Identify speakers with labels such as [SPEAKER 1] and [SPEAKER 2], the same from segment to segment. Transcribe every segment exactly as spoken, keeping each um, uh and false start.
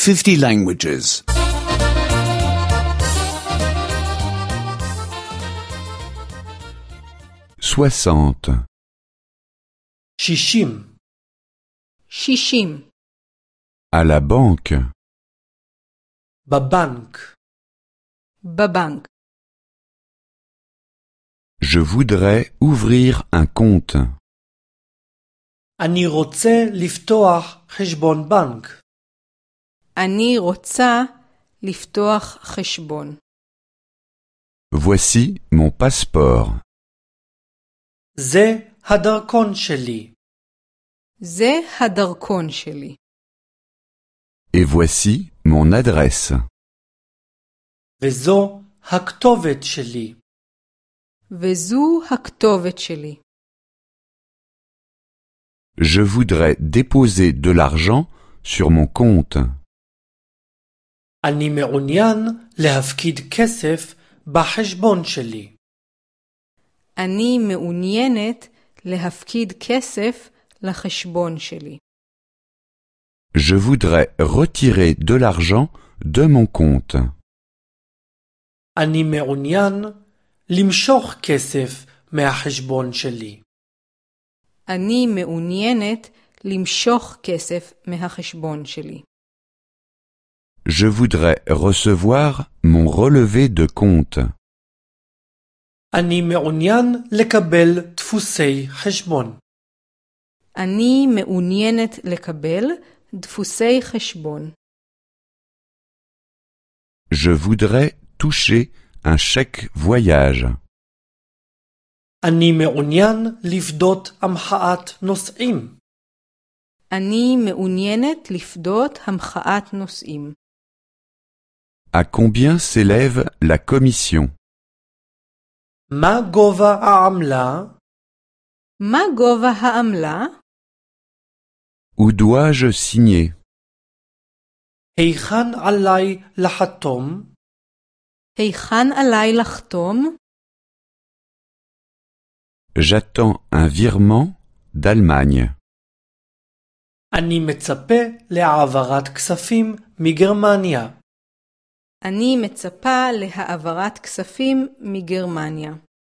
[SPEAKER 1] fifty languages.
[SPEAKER 2] Soixante.
[SPEAKER 3] שישים.
[SPEAKER 4] שישים.
[SPEAKER 2] À la banque.
[SPEAKER 3] בבנק.
[SPEAKER 4] בבנק.
[SPEAKER 2] Je voudrais ouvrir un compte.
[SPEAKER 3] אני רוצה לפתוח חשבון בנק.
[SPEAKER 4] אני רוצה לפתוח חשבון.
[SPEAKER 2] Voici mon passeport.
[SPEAKER 3] זה הדרכון שלי.
[SPEAKER 4] זה הדרכון שלי.
[SPEAKER 2] Et voici mon adresse.
[SPEAKER 3] וזו הכתובת שלי.
[SPEAKER 4] וזו הכתובת שלי.
[SPEAKER 2] Je voudrais déposer de l'argent sur mon compte.
[SPEAKER 3] אני מעוניין להפקיד כסף בחשבון שלי.
[SPEAKER 4] אני מעוניינת להפקיד כסף לחשבון שלי.
[SPEAKER 2] Je voudrais retirer de l'argent de mon compte.
[SPEAKER 3] אני מעוניין למשוך כסף מהחשבון שלי.
[SPEAKER 4] אני מעוניינת למשוך כסף מהחשבון שלי.
[SPEAKER 2] Je voudrais recevoir mon relevé de compte.
[SPEAKER 3] אני מעוניין לקבל דפוסי חשבון.
[SPEAKER 4] אני מעוניינת לקבל דפוסי חשבון.
[SPEAKER 2] Je voudrais toucher un chèque voyage.
[SPEAKER 3] אני מעוניין לפדות המחאת נוסעים.
[SPEAKER 4] אני מעוניינת לפדות המחאת נוסעים.
[SPEAKER 2] À combien s'élève la commission?
[SPEAKER 3] מה גובה העמלה?
[SPEAKER 4] מה גובה העמלה?
[SPEAKER 2] Où dois-je signer?
[SPEAKER 3] היכן עליי לחתום?
[SPEAKER 4] היכן עליי לחתום?
[SPEAKER 2] J'attends un virement d'Allemagne.
[SPEAKER 3] אני מצפה להעברת כספים מגרמניה.
[SPEAKER 4] אני מצפה להעברת כספים מגרמניה.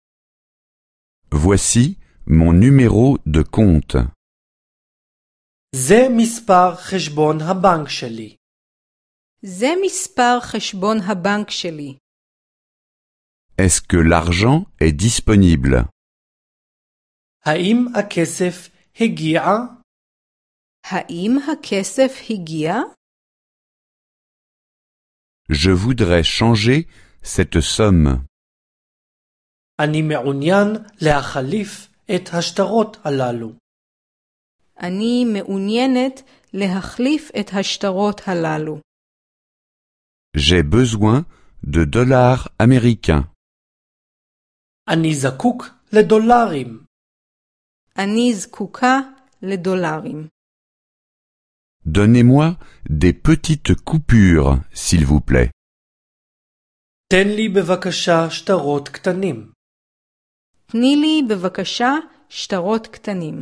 [SPEAKER 2] Voici mon numéro de compte.
[SPEAKER 3] זה מספר חשבון הבנק שלי.
[SPEAKER 4] זה מספר חשבון הבנק שלי.
[SPEAKER 2] Est-ce que l'argent est disponible?
[SPEAKER 3] האם הכסף הגיע?
[SPEAKER 4] האם הכסף הגיע?
[SPEAKER 2] Je voudrais changer cette somme.
[SPEAKER 3] אני מעוניין להחליף את השטרות הללו.
[SPEAKER 4] אני מעוניינת להחליף את השטרות הללו.
[SPEAKER 2] J'ai besoin de dollars américains.
[SPEAKER 3] אני זקוק לדולרים.
[SPEAKER 4] אני זקוקה לדולרים.
[SPEAKER 2] Donnez-moi des petites coupures, s'il vous plaît.
[SPEAKER 3] תן לי בבקשה שטרות קטנים.
[SPEAKER 4] תני לי בבקשה שטרות קטנים.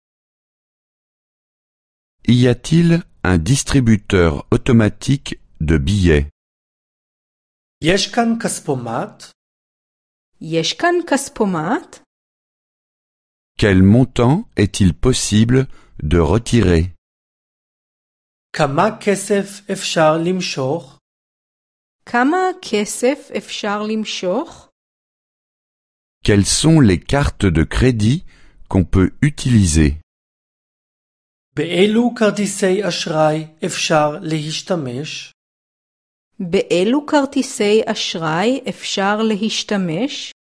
[SPEAKER 2] Y a-t-il un distributeur automatique de billets?
[SPEAKER 3] יש כאן כספומט?
[SPEAKER 4] יש כאן כספומט?
[SPEAKER 2] Quel montant est-il possible de retirer?
[SPEAKER 3] כמה כסף אפשר למשוך?
[SPEAKER 4] כמה כסף אפשר למשוך?
[SPEAKER 2] Quelles sont les cartes de crédit qu'on peut utiliser?
[SPEAKER 3] באילו כרטיסי אשראי אפשר להשתמש?
[SPEAKER 4] באילו כרטיסי אשראי אפשר להשתמש?